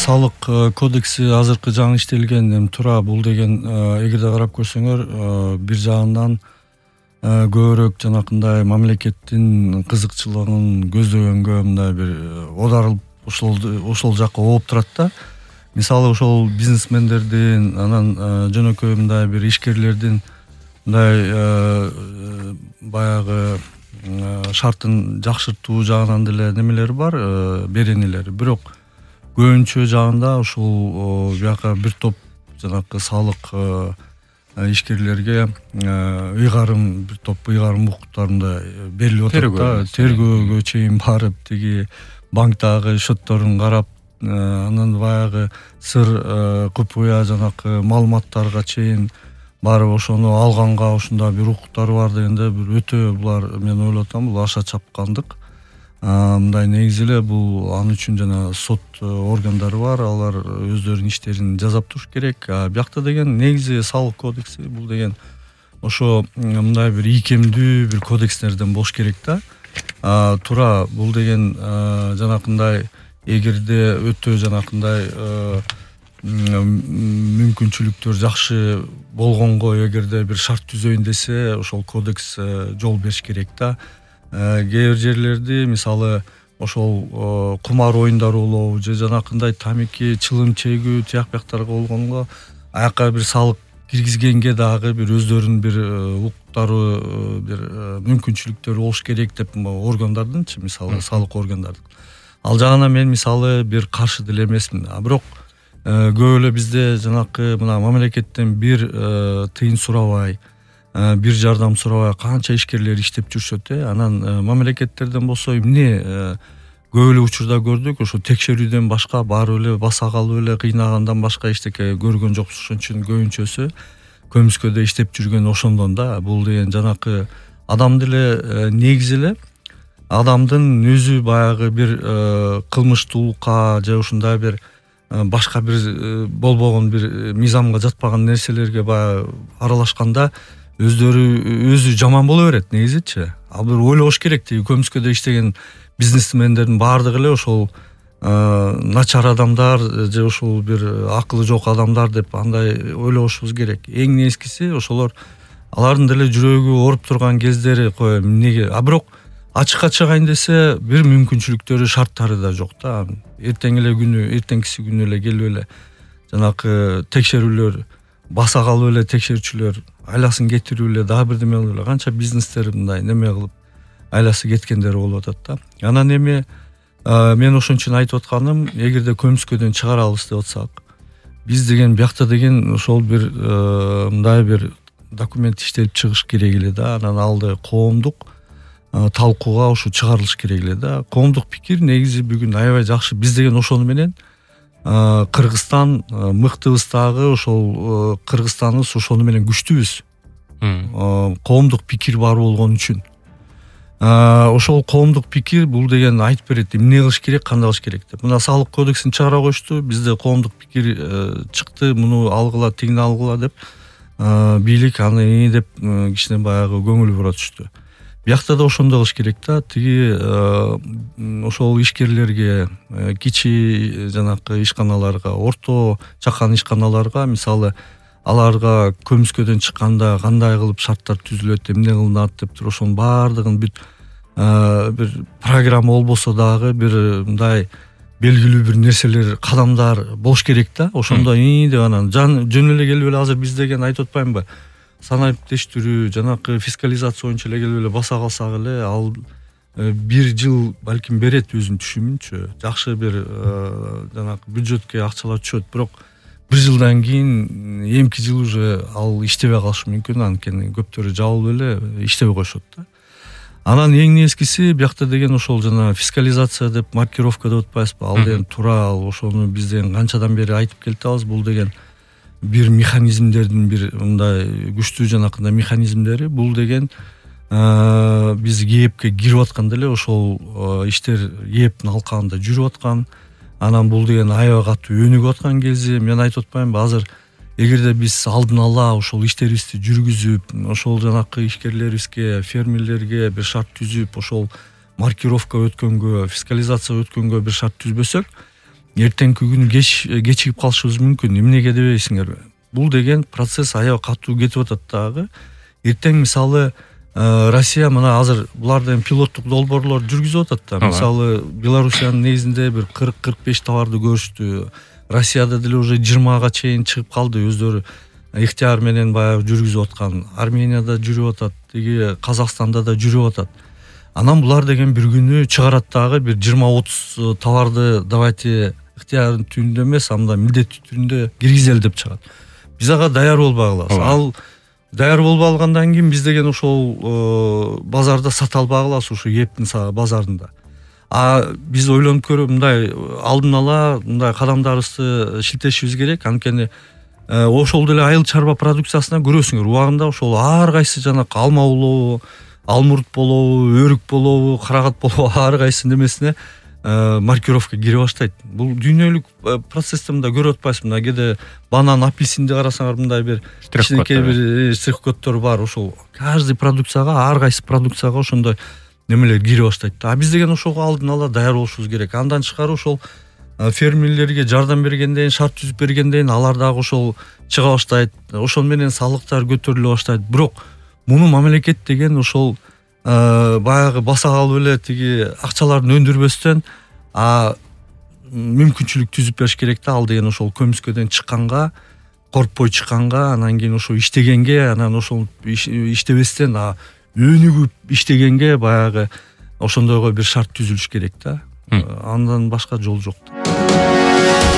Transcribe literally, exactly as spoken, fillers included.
салык кодекси азыркы жаңы иштелген эми туура бул деген эгерде карап көрсөңөр бир жагынан көбүрөөк жанакындай мамлекеттин кызыкчылыгын көздөгөнгө мындай бир оодарылып ошол ошол жакка ооп турат да. Мисалы ошол бизнесмендердин анан жөнөкөй мындай бир ишкерлердин мындай баягы шартын жакшыртуу жагынан деле немелери бар, беренелери. Бирок көбүнчө жагында ушул бияка бир топ жанакы салык ишкерлерге ыйгарым бир топ ыйгарым укуктарында берилип атат да. Тергөөгө чейин барып, тиги банктагы счетторун карап, анан баягы сыр купуя жанакы маалыматтарга чейин барып ошону алганга ушунда бир укуктары бар дегенде бир өтө булар мен ойлоп атам, бул аша чапкандык. Мындай негизи эле бул аны үчүн жана сот органдары бар, алар өздөрүнүн иштерин жасап туруш керек. Биякта деген негизи салык кодекси бул деген ошо мындай бир ийкемдүү бир кодекстерден болуш керек да. Туура бул деген жанакындай эгерде өтө жанакындай мүмкүнчүлүктөр жакшы болгонго эгерде бир шарт түзөйүн десе, ошол кодекс жол бериш керек да. Кээ бир жерлерди мисалы ошол кумар оюндары болобу же жанакындай тамеки, чылым чегүү тияк бияктарга болгонго аяка бир салык киргизгенге дагы бир өздөрүнүн бир укуктары, бир мүмкүнчүлүктөрү болуш керек деп органдардынчы, мисалы салык органдардын. Ал жагына мен мисалы бир каршы деле эмесмин. Бирок көп эле бизде жанакы мына мамлекеттен бир тыйын сурабай, бир жардам сурабай канча ишкерлер иштеп жүрүшөт. Анан мамлекеттерден болсо эмне көп эле учурда көрдүк, ошо текшерүүдөн башка барып эле баса калып эле кыйнагандан башка эчтеке көргөн жокпуз. Ошон үчүн көбүнчөсү көмүскөдө иштеп жүргөн ошондон да. Бул деген жанакы адам деле негизи эле адамдын өзү баягы бир кылмыштуулукка же ушундай бир башка бир болбогон бир мыйзамга жатпаган нерселерге баягы аралашканда өздөрү өзү жаман боло берет негизичи. Ал бир ойлош керек, тиги көмүскөдө иштеген бизнесмендердин баардыгы эле ошол начар адамдар же ошол бир акылы жок адамдар деп андай ойлошубуз керек. Эң нескиси ошолор, алардын деле жүрөгү ооруп турган кездери кой эмнеге. А бирок ачыкка чыгайын десе бир мүмкүнчүлүктөрү, шарттары да жок да. Эртең эле күнү, эртеңкиси күнү эле келип эле жанакы текшерүүлөр баса калып эле текшерүүчүлөр айласын кетирип эле дагы бирдеме кылып эле канча бизнестер мындай неме кылып айласы кеткендер болуп атат да. Анан эми мен ошон үчүн айтып атканым, эгерде көмүскөдөн чыгарабыз деп атсак, биз деген биякта деген ошол бир мындай бир документ иштелип чыгыш керек эле да. Анан алды коомдук талкууга ушу чыгарылыш керек эле да. Коомдук пикир негизи бүгүн аябай жакшы. Биз деген ошону менен Кыргызстан мыктыбыз дагы, ошол Кыргызстаныбыз ошону менен күчтүүбүз. Коомдук пикир бар болгон үчүн. Ошол коомдук пикир бул деген айтып берет, эмне кылыш керек, кандай кылыш керек деп. Мына салык кодексин чыгара коюшту, бизде коомдук пикир чыкты, муну алгыла, тигини алгыла деп бийлик аны деп кичине баягы көңүл бура түштү. Биякта да ошондой кылыш керек да. Тиги ошол ишкерлерге, кичи жанакы ишканаларга, орто чакан ишканаларга, мисалы аларга көмүскөдөн чыкканда кандай кылып шарттар түзүлөт, эмне кылынат деп туруп ошонун баардыгын бүт бир программа болбосо дагы бир мындай белгилүү бир нерселер, кадамдар болуш керек да. Ошондо ии деп анан жөн эле келип эле азыр биз деген айтып атпаймынбы? Санариптештирүү, жанакы фискализация боюнча эле келип эле баса калсак эле, ал бир жыл балким берет өзүнүн түшүмүнчү. Жакшы бир жанакы бюджетке акчалар түшөт, бирок бир жылдан кийин эмки жыл уже ал иштебей калышы мүмкүн, анткени көптөрү жабылып эле иштебей коюшат да. Анан эң нескиси биякта деген ошол жана фискализация деп, маркировка деп атпайсызбы? Ал деген туура, ал ошону биз деген канчадан бери айтып келатабыз. Бул деген бир механизмдердин бир мындай күчтүү жанакындай механизмдери. Бул деген биз КээПке кирип атканда эле ошол иштер КээПтин алкагында жүрүп аткан. Анан бул деген аябай катуу өнүгүп аткан кези, мен айтып атпаймынбы? Азыр эгерде биз алдын ала ошол иштерибизди жүргүзүп, ошол жанакы ишкерлерибизге, фермерлерге бир шарт түзүп, ошол маркировка өткөнгө, фискализация өткөнгө бир шарт түзбөсөк, эртеңки күнү кеч кечигип калышыбыз мүмкүн. Эмнеге дебейсиңерби? Бул деген процесс аябай катуу кетип атат дагы. Эртең мисалы Россия мына азыр булардын пилоттук долбоорлор жүргүзүп атат да. Мисалы Белоруссиянын негизинде бир кырк кырк беш товарды көрүштү. Россияда деле уже жыйырмага чейин чыгып калды, өздөрү ыктыяр менен баягы жүргүзүп аткан. Арменияда жүрүп атат, тиги Казакстанда да жүрүп атат. Анан булар деген бир күнү чыгарат дагы бир жыйырма отуз товарды давайте ыктыярдын түрүндө эмес, анда милдеттүү түрүндө киргизели деп чыгат. Биз ага даяр болбой калабыз. Ал даяр болбой алгандан кийин биз деген ошол базарда сата албай калабыз, ушу эптин базарында. А биз ойлонуп көрүп мындай алдын ала мындай кадамдарыбызды шилтешибиз керек. Анткени ошол деле айыл чарба продукциясына көрөсүңөр, убагында ошол ар кайсы жанакы алма болобу, алмурт болобу, өрүк болобу, карагат болобу, ар кайсы немесине маркировка кире баштайт. Бул дүйнөлүк процессте мындай көрүп атпайсызбы? Мына кээде банан, апельсинди карасаңар, мындай бир кичинекей бир штрих-коддор бар. Ошол каждый продукцияга, ар кайсы продукцияга ошондой немелер кире баштайт. А биз деген ошого алдын ала даяр болушубуз керек. Андан тышкары ошол фермерлерге жардам бергенден, шарт түзүп бергенден алар дагы ошол чыга баштайт. Ошол менен салыктар көтөрүлө баштайт. Бирок муну мамлекет деген ошол баягы баса калып эле тиги акчаларын өндүрбөстөн а мүмкүнчүлүк түзүп бериш керек да. Ал деген ошол көмүскөдөн чыкканга, коркпой чыкканга, анан кийин ошо иштегенге, анан ошол иштебестен а өнүгүп иштегенге баягы ошондойго бир шарт түзүлүш керек да. Андан башка жол жок.